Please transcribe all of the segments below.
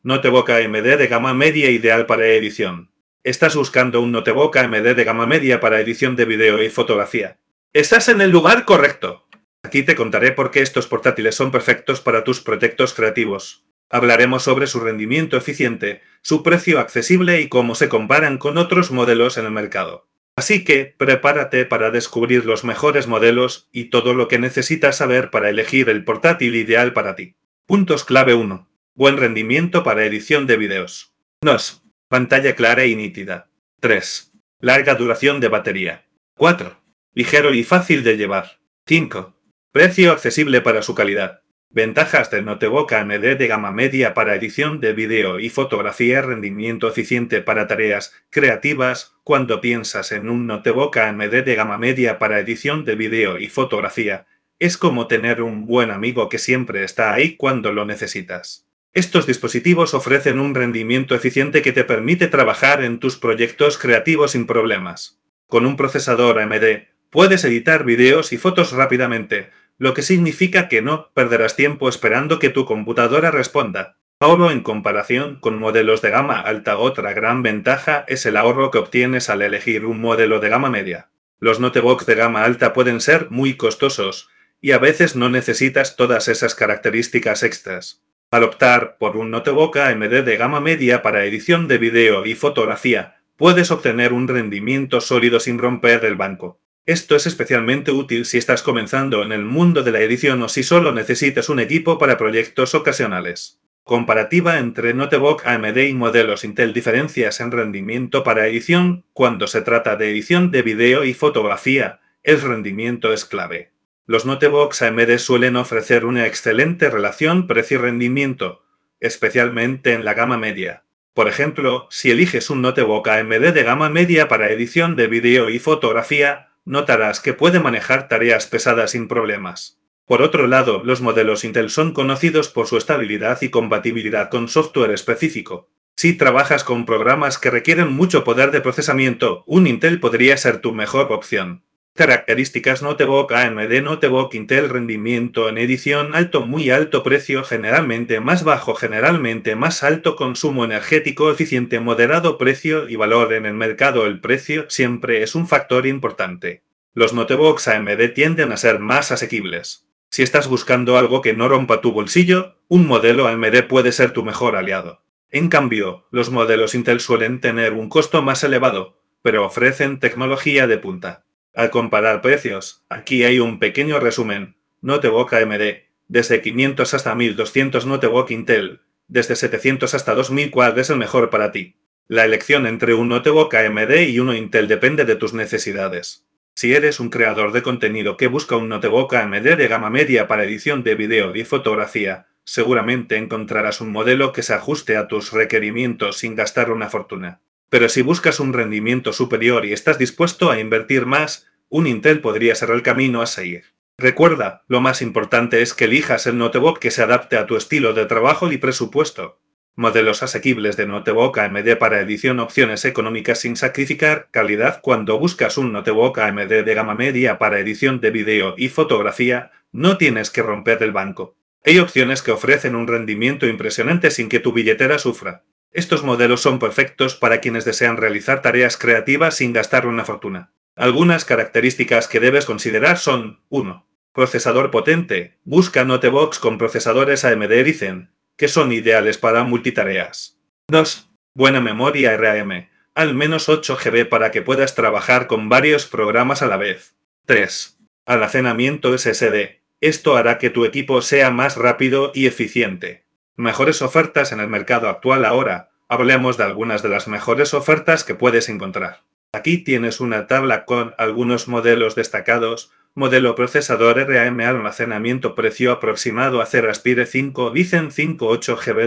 Notebook AMD de gama media ideal para edición. ¿Estás buscando un notebook AMD de gama media para edición de vídeo y fotografía? Estás en el lugar correcto. Aquí te contaré por qué estos portátiles son perfectos para tus proyectos creativos. Hablaremos sobre su rendimiento eficiente, su precio accesible y cómo se comparan con otros modelos en el mercado. Así que, prepárate para descubrir los mejores modelos y todo lo que necesitas saber para elegir el portátil ideal para ti. Puntos clave 1. Buen rendimiento para edición de vídeos. 2. Pantalla clara y nítida. 3. Larga duración de batería. 4. Ligero y fácil de llevar. 5. Precio accesible para su calidad. Ventajas del notebook AMD de gama media para edición de vídeo y fotografía. Rendimiento eficiente para tareas creativas. Cuando piensas en un notebook AMD de gama media para edición de vídeo y fotografía, es como tener un buen amigo que siempre está ahí cuando lo necesitas. Estos dispositivos ofrecen un rendimiento eficiente que te permite trabajar en tus proyectos creativos sin problemas. Con un procesador AMD, puedes editar vídeos y fotos rápidamente, lo que significa que no perderás tiempo esperando que tu computadora responda. Ahorro en comparación con modelos de gama alta. Otra gran ventaja es el ahorro que obtienes al elegir un modelo de gama media. Los notebooks de gama alta pueden ser muy costosos, y a veces no necesitas todas esas características extras. Al optar por un notebook AMD de gama media para edición de vídeo y fotografía, puedes obtener un rendimiento sólido sin romper el banco. Esto es especialmente útil si estás comenzando en el mundo de la edición o si solo necesitas un equipo para proyectos ocasionales. Comparativa entre notebook AMD y modelos Intel. Diferencias en rendimiento para edición. Cuando se trata de edición de vídeo y fotografía, el rendimiento es clave. Los notebooks AMD suelen ofrecer una excelente relación precio-rendimiento, especialmente en la gama media. Por ejemplo, si eliges un notebook AMD de gama media para edición de vídeo y fotografía, notarás que puede manejar tareas pesadas sin problemas. Por otro lado, los modelos Intel son conocidos por su estabilidad y compatibilidad con software específico. Si trabajas con programas que requieren mucho poder de procesamiento, un Intel podría ser tu mejor opción. Características notebook AMD. Notebook Intel. Rendimiento en edición alto. Muy alto. Precio generalmente más bajo. Generalmente más alto. Consumo energético eficiente. Moderado. Precio y valor en el mercado. El precio siempre es un factor importante. Los notebooks AMD tienden a ser más asequibles. Si estás buscando algo que no rompa tu bolsillo, un modelo AMD puede ser tu mejor aliado. En cambio, los modelos Intel suelen tener un costo más elevado, pero ofrecen tecnología de punta. Al comparar precios, aquí hay un pequeño resumen. Notebook AMD, desde 500 hasta 1200. Notebook Intel, desde 700 hasta 2000. ¿Cuál es el mejor para ti? La elección entre un notebook AMD y uno Intel depende de tus necesidades. Si eres un creador de contenido que busca un notebook AMD de gama media para edición de vídeo y fotografía, seguramente encontrarás un modelo que se ajuste a tus requerimientos sin gastar una fortuna. Pero si buscas un rendimiento superior y estás dispuesto a invertir más, un Intel podría ser el camino a seguir. Recuerda, lo más importante es que elijas el notebook que se adapte a tu estilo de trabajo y presupuesto. Modelos asequibles de notebook AMD para edición. Opciones económicas sin sacrificar calidad. Cuando buscas un notebook AMD de gama media para edición de vídeo y fotografía, no tienes que romper el banco. Hay opciones que ofrecen un rendimiento impresionante sin que tu billetera sufra. Estos modelos son perfectos para quienes desean realizar tareas creativas sin gastar una fortuna. Algunas características que debes considerar son: 1. Procesador potente. Busca notebooks con procesadores AMD Ryzen, que son ideales para multitareas. 2. Buena memoria RAM, al menos 8 GB para que puedas trabajar con varios programas a la vez. 3. Almacenamiento SSD. Esto hará que tu equipo sea más rápido y eficiente. Mejores ofertas en el mercado actual. Ahora, hablemos de algunas de las mejores ofertas que puedes encontrar. Aquí tienes una tabla con algunos modelos destacados. Modelo procesador RAM, almacenamiento, precio aproximado. Acer Aspire 5, Ryzen 5 8 GB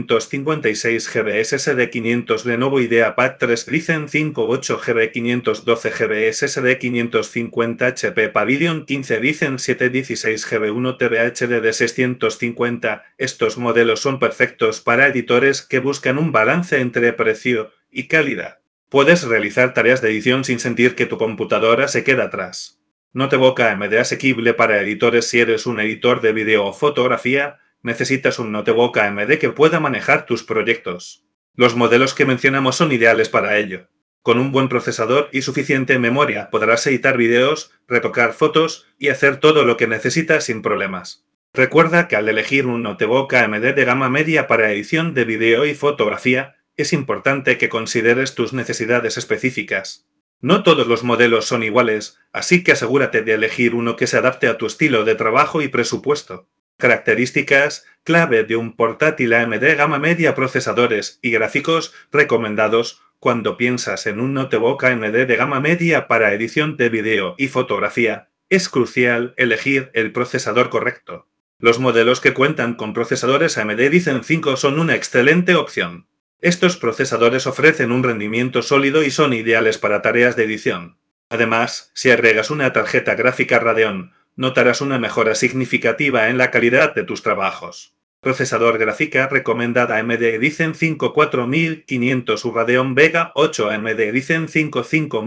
256 GB SSD 500. Lenovo IdeaPad 3, Ryzen 5 8 GB 512 GB SSD 550 HP. Pavilion 15, Ryzen 7 16 GB 1 TB HDD 650. Estos modelos son perfectos para editores que buscan un balance entre precio y calidad. Puedes realizar tareas de edición sin sentir que tu computadora se queda atrás. Notebook AMD asequible para editores. Si eres un editor de vídeo o fotografía, necesitas un notebook AMD que pueda manejar tus proyectos. Los modelos que mencionamos son ideales para ello. Con un buen procesador y suficiente memoria podrás editar vídeos, retocar fotos y hacer todo lo que necesitas sin problemas. Recuerda que al elegir un notebook AMD de gama media para edición de vídeo y fotografía, es importante que consideres tus necesidades específicas. No todos los modelos son iguales, así que asegúrate de elegir uno que se adapte a tu estilo de trabajo y presupuesto. Características clave de un portátil AMD gama media: procesadores y gráficos recomendados. Cuando piensas en un notebook AMD de gama media para edición de vídeo y fotografía, es crucial elegir el procesador correcto. Los modelos que cuentan con procesadores AMD Ryzen 5 son una excelente opción. Estos procesadores ofrecen un rendimiento sólido y son ideales para tareas de edición. Además, si agregas una tarjeta gráfica Radeon, notarás una mejora significativa en la calidad de tus trabajos. Procesador gráfica recomendada: AMD Ryzen 5 4500 Radeon Vega 8, AMD Ryzen 5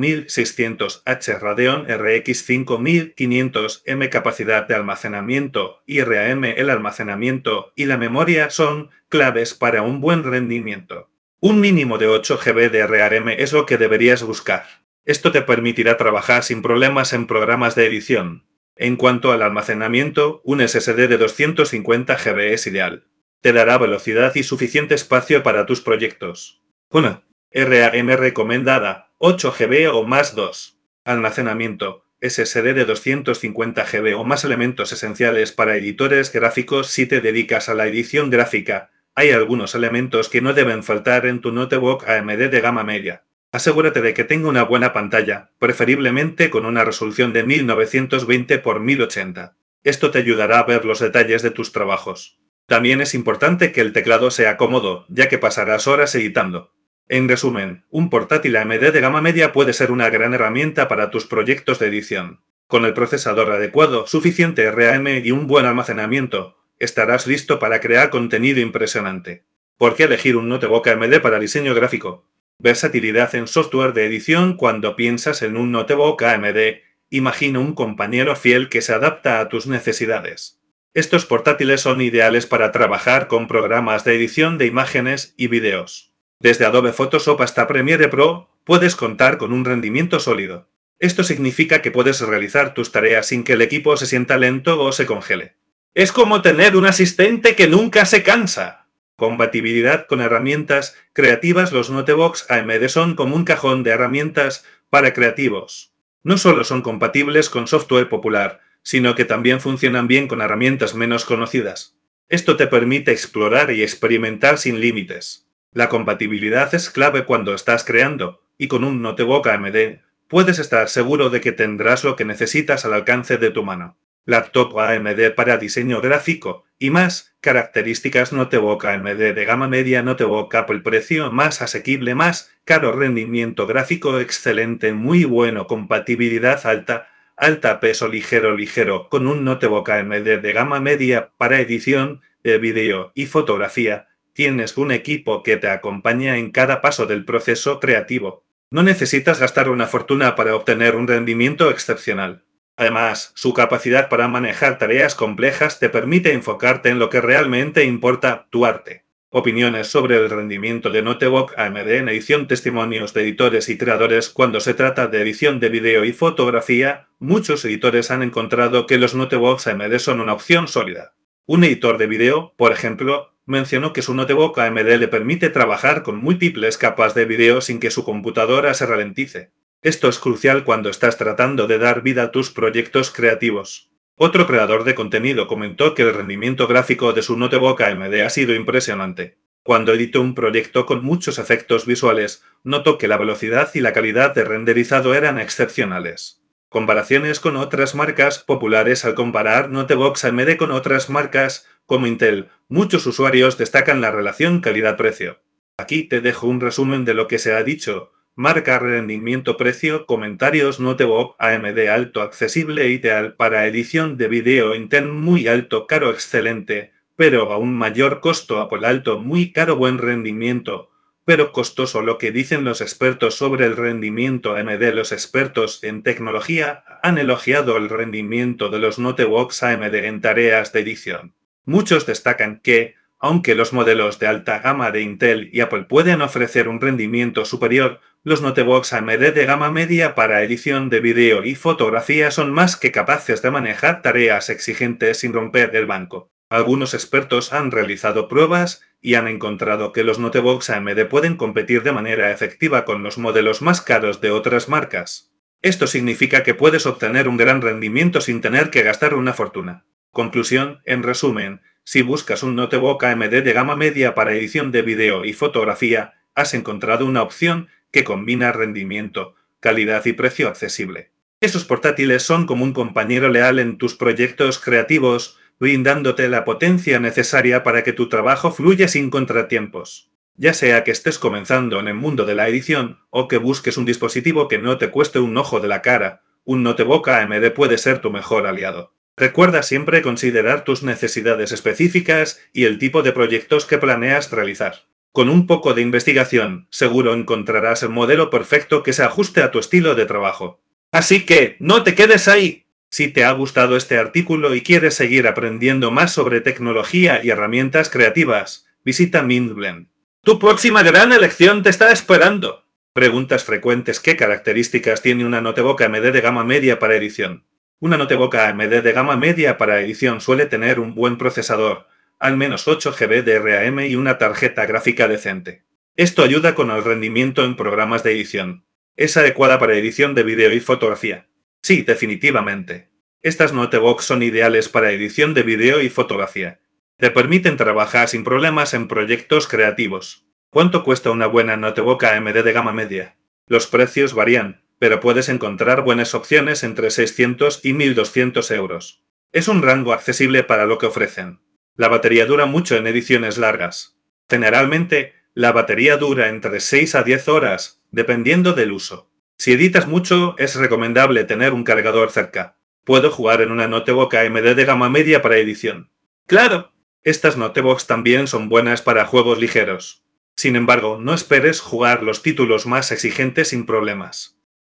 5600H, Radeon RX 5500M. Capacidad de almacenamiento y RAM. El almacenamiento y la memoria son claves para un buen rendimiento. Un mínimo de 8 GB de RAM es lo que deberías buscar. Esto te permitirá trabajar sin problemas en programas de edición. En cuanto al almacenamiento, un SSD de 250 GB es ideal. Te dará velocidad y suficiente espacio para tus proyectos. 1. RAM recomendada: 8 GB o más. 2. Almacenamiento: SSD de 250 GB o más. Elementos esenciales para editores gráficos. Si te dedicas a la edición gráfica, hay algunos elementos que no deben faltar en tu notebook AMD de gama media. Asegúrate de que tenga una buena pantalla, preferiblemente con una resolución de 1920 x 1080. Esto te ayudará a ver los detalles de tus trabajos. También es importante que el teclado sea cómodo, ya que pasarás horas editando. En resumen, un portátil AMD de gama media puede ser una gran herramienta para tus proyectos de edición. Con el procesador adecuado, suficiente RAM y un buen almacenamiento, estarás listo para crear contenido impresionante. ¿Por qué elegir un notebook AMD para diseño gráfico? Versatilidad en software de edición. Cuando piensas en un notebook AMD, imagina un compañero fiel que se adapta a tus necesidades. Estos portátiles son ideales para trabajar con programas de edición de imágenes y vídeos. Desde Adobe Photoshop hasta Premiere Pro, puedes contar con un rendimiento sólido. Esto significa que puedes realizar tus tareas sin que el equipo se sienta lento o se congele. Es como tener un asistente que nunca se cansa. Compatibilidad con herramientas creativas. Los notebooks AMD son como un cajón de herramientas para creativos. No solo son compatibles con software popular, sino que también funcionan bien con herramientas menos conocidas. Esto te permite explorar y experimentar sin límites. La compatibilidad es clave cuando estás creando, y con un notebook AMD puedes estar seguro de que tendrás lo que necesitas al alcance de tu mano. Laptop AMD para diseño gráfico y más características. Notebook AMD de gama media. Notebook Apple. Precio más asequible, más caro. Rendimiento gráfico excelente, muy bueno. Compatibilidad alta. Peso ligero. Con un notebook AMD de gama media para edición de vídeo y fotografía, tienes un equipo que te acompaña en cada paso del proceso creativo. No necesitas gastar una fortuna para obtener un rendimiento excepcional. Además, su capacidad para manejar tareas complejas te permite enfocarte en lo que realmente importa: tu arte. Opiniones sobre el rendimiento de notebook AMD en edición. Testimonios de editores y creadores. Cuando se trata de edición de vídeo y fotografía, muchos editores han encontrado que los notebooks AMD son una opción sólida. Un editor de vídeo, por ejemplo, mencionó que su notebook AMD le permite trabajar con múltiples capas de vídeo sin que su computadora se ralentice. Esto es crucial cuando estás tratando de dar vida a tus proyectos creativos. Otro creador de contenido comentó que el rendimiento gráfico de su notebook AMD ha sido impresionante. Cuando editó un proyecto con muchos efectos visuales, notó que la velocidad y la calidad de renderizado eran excepcionales. Comparaciones con otras marcas populares. Al comparar notebooks AMD con otras marcas como Intel, muchos usuarios destacan la relación calidad-precio. Aquí te dejo un resumen de lo que se ha dicho. Marca, rendimiento, precio. Comentarios: notebook AMD alto, accesible, ideal para edición de vídeo. Intel muy alto, caro, excelente, pero a un mayor costo. Apple alto, muy caro, buen rendimiento, pero costoso. Lo que dicen los expertos sobre el rendimiento AMD. Los expertos en tecnología han elogiado el rendimiento de los notebooks AMD en tareas de edición. Muchos destacan que, aunque los modelos de alta gama de Intel y Apple pueden ofrecer un rendimiento superior, los notebooks AMD de gama media para edición de vídeo y fotografía son más que capaces de manejar tareas exigentes sin romper el banco. Algunos expertos han realizado pruebas y han encontrado que los notebooks AMD pueden competir de manera efectiva con los modelos más caros de otras marcas. Esto significa que puedes obtener un gran rendimiento sin tener que gastar una fortuna. Conclusión, en resumen, si buscas un notebook AMD de gama media para edición de vídeo y fotografía, has encontrado una opción que combina rendimiento, calidad y precio accesible. Esos portátiles son como un compañero leal en tus proyectos creativos, brindándote la potencia necesaria para que tu trabajo fluya sin contratiempos. Ya sea que estés comenzando en el mundo de la edición o que busques un dispositivo que no te cueste un ojo de la cara, un notebook AMD puede ser tu mejor aliado. Recuerda siempre considerar tus necesidades específicas y el tipo de proyectos que planeas realizar. Con un poco de investigación, seguro encontrarás el modelo perfecto que se ajuste a tu estilo de trabajo. Así que, no te quedes ahí. Si te ha gustado este artículo y quieres seguir aprendiendo más sobre tecnología y herramientas creativas, visita MintBlend. Tu próxima gran elección te está esperando. Preguntas frecuentes: ¿qué características tiene una notebook AMD de gama media para edición? Una notebook AMD de gama media para edición suele tener un buen procesador, al menos 8 GB de RAM y una tarjeta gráfica decente. Esto ayuda con el rendimiento en programas de edición. Es adecuada para edición de vídeo y fotografía. Sí, definitivamente. Estas notebooks son ideales para edición de vídeo y fotografía. Te permiten trabajar sin problemas en proyectos creativos. ¿Cuánto cuesta una buena notebook AMD de gama media? Los precios varían, pero puedes encontrar buenas opciones entre 600 y 1200 euros. Es un rango accesible para lo que ofrecen. La batería dura mucho en ediciones largas. Generalmente, la batería dura entre 6 a 10 horas, dependiendo del uso. Si editas mucho, es recomendable tener un cargador cerca. Puedo jugar en una notebook AMD de gama media para edición. ¡Claro! Estas notebooks también son buenas para juegos ligeros. Sin embargo, no esperes jugar los títulos más exigentes sin problemas.